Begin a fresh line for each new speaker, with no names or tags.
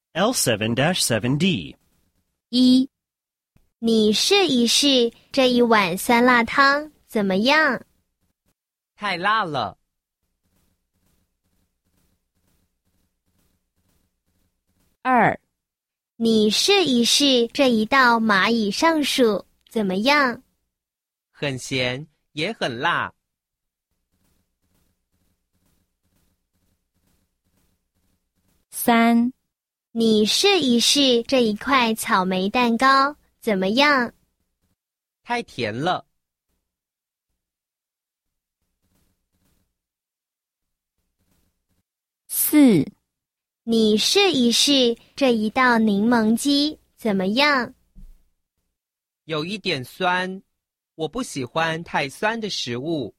L7-7D
一，你试一试这一碗酸辣汤怎么样？
太辣了。
二，你试一试这一道蚂蚁上树怎么样？
很咸，也很辣。
三，你试一试这一块草莓蛋糕怎么样？
太甜了。
四，你试一试这一道柠檬鸡怎么样？
有一点酸，我不喜欢太酸的食物。